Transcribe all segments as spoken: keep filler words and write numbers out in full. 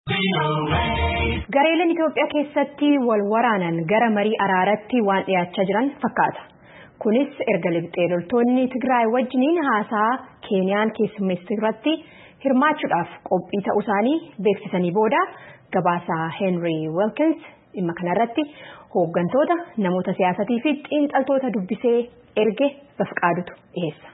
Gareeleen Itoophiyaa keessatti wal waraanan gara marii araaratti waan dhiyaachaa jiran fakkaata. Kunis erga libxee loltoonni Tigraay wajjiniin haasaa Keeniyaan keessummeessite irratti hirmaachuudhaaf qophii ta'uu isaanii beeksisanii booda gabaasaa Henry Wilkins dhimma kanarratti hooggantoota namoota siyaasatii fi xiinxaltoota dubbisee erge Bafqaadutu dhiyeessa.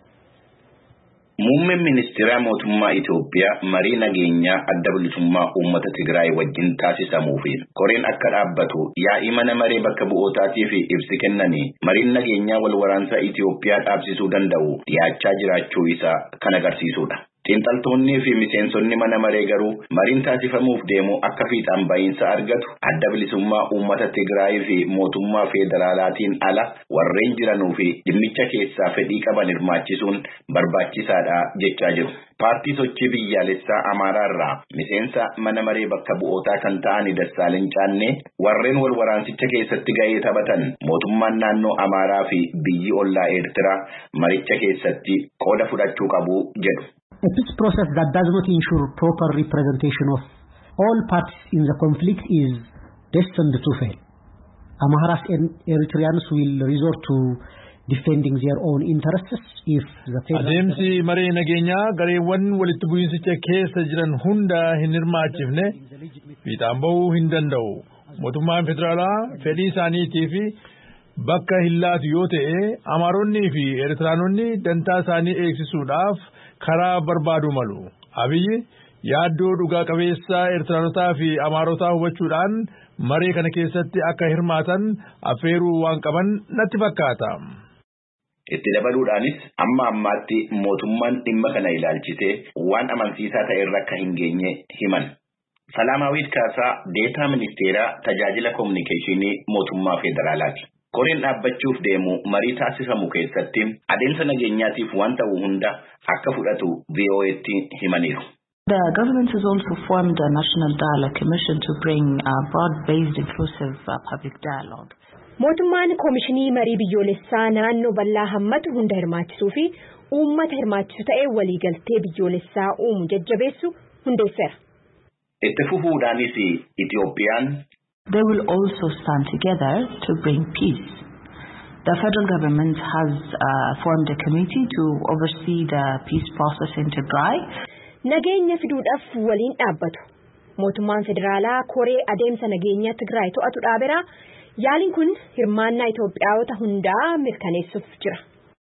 Muummeen ministeera mootummaa Itoophiyaa marii nageenyaa adda bilisummaa uummata Tigraay wajjin taasisamuu fi koreen akka dhaabbatu yaa'ii mana maree bakka bu'ootaatii fi ibsi kennanii mariin nageenyaa wal waraansa Itoophiyaa dhaabsisuu danda'u dhiyaachaa jiraachuu isaa kan agarsiisudha. Xiinxaltoonni fi miseensonni mana maree garuu mariin taasifamuuf deemu akka fiixaan ba'iinsa argatu adda bilisummaa uummata Tigraay fi mootummaa federaalaatiin ala warreen jiranuu fi dhimmicha keessaa fedhii qaban hirmaachisuun barbaachisaadha jechaa jiru. Paartii sochii biyyaalessaa Amaaraa irraa miseensa mana maree bakka bu'ootaa kan ta'an Dassaaleny Caannee warreen wal waraansicha keessatti ga'ee taphatan mootummaan naannoo Amaaraa fi biyyi ollaa Eertiraa maricha keessatti qooda fudhachuu qabu jedhu. A peace process that does not ensure proper representation of all parties in the conflict is destined to fail. Amharas and Eritreans will resort to defending their own interests if the federal... Adeemsi maree nageenyaa gareewwan walitti bu'iinsicha keessa jiran hunda hin hirmaachifne fiixaan ba'uu hin danda'u. Mootummaan federaalaa fedhii isaaniitii fi bakka hin laatu yoo ta'e Amaaronni fi Eritiraanonni dantaa isaanii eegsisuudhaaf karaa barbaadu malu. Abiyyi yaaddoo dhugaa qabeessa Eertiraanotaa fi Amaarotaa hubachuudhaan maree kana keessatti akka hirmaatan affeeruu waan qaban natti fakkaata. Itti dabaluudhaanis amma ammaatti mootummaan dhimma kana ilaalchisee waan amansiisaa ta'e irra akka hin geenye himan. Salaamaawwiit Kaasaa deetaa ministeeraa tajaajila kominikeeshinii mootummaa federaalaati. Koreen dhaabbachuuf deemu marii taasifamu keessatti adeemsa nageenyaatiif waan ta'u hunda akka fudhatu V O A'tti himaniiru. The government has also formed a national dialogue commission to bring a broad-based inclusive uh, public dialogue. Mootummaan koomishinii marii biyyoolessaa naannoo bal'aa hammatu hunda hirmaachisuu fi uummata hirmaachisu ta'ee waliigaltee biyyoolessaa uumu jajjabeessu hundeesseera. Itti fufuudhaanis Itoophiyaan They will also stand together to bring peace. The federal government has uh, formed a committee to oversee the peace process in Tigray. Nageenya fiduudhaaf waliin dhaabbatu. Mootummaan federaalaa koree adeemsa nageenya Tigraay to'atu dhaabeera. Yaaliin kun hirmaannaa Itoophiyaawota hundaa mirkaneessuuf jira.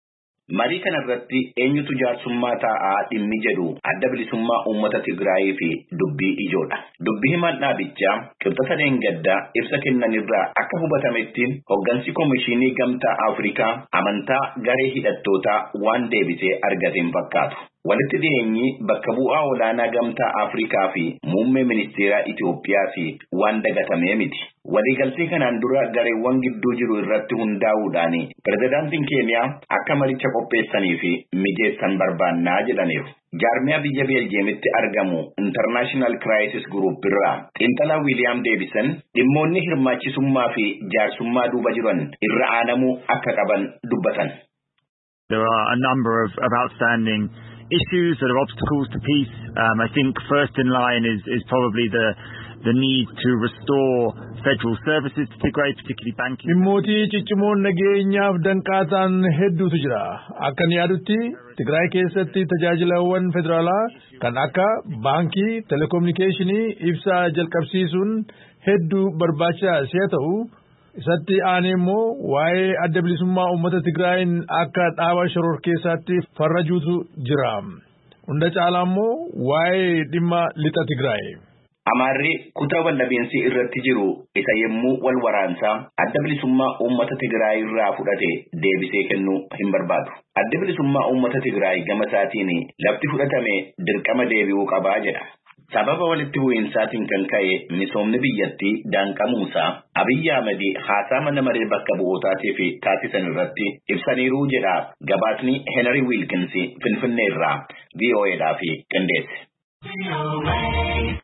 Marii kanarratti eenyutu jaarsummaa taa'aa dhimmi jedhu adda bilisummaa uummata Tigraay fi dubbii ijoodha. Dubbii himaan dhaabichaa qibxata deengaddaa ibsa kennanirraa akka hubatametti hoggansi koomishinii gamtaa Afrikaa amantaa garee hidhattootaa waan deebisee argateen fakkaatu. Walitti dhiyeenyi bakka bu'aa olaanaa gamtaa Afrikaa fi muummee ministeeraa Itoophiyaa fi waan dagatamee miti. Waliigaltee kanaan dura gareewwan gidduu jiru irratti hundaa'uudhaan pirezidaantiin Keeniyaa akka maricha qopheessanii fi mijeessan barbaannaa jedhaniiru. Jaarmiyaa biyya Beeljeemitti argamu International Crisis Group irraa xiinxalaa William Davidson dhimmoonni hirmaachisummaa fi jaarsummaa duuba jiran irra aanamuu akka qaban dubbatan. There are a number of, of outstanding issues that are obstacles to peace. Um, I think first in line is, is probably the the need to restore federal services to Tigray, particularly banking. Dhimmoota ciccimoon nageenyaaf danqaataan hedduutu jira. Akkan yaadutti Tigraay keessatti tajaajilawwan federaalaa kan akka baankii, telekominikeeshinii, ibsaa jalqabsiisuun hedduu barbaachisaa si'a ta'u isatti aanee immoo waa'ee adda bilisummaa uummata Tigraayin akka dhaaba shororkeessaatti farrajuutu jira. Hunda caalaa immoo waa'ee dhimma lixa Tigraay. Amaarri kutaa wallabeensi irratti jiru isa yemmuu wal waraansaa adda bilisummaa uummata Tigraay irraa fudhate deebisee kennuu hin barbaadu. Adda bilisummaa uummata Tigraay gama isaatiin lafti fudhatame dirqama deebi'uu qabaa jedha. Sababa walitti bu'iinsaatiin kan ka'e misoomni biyyattii daanqamuusaa Abiyyi Ahmed haasaa mana maree bakka bu'ootaatiif taasisan irratti ibsaniiru jedha gabaasni Henry Wilkins Finfinnee irraa V O A'dhaaf qindeesse.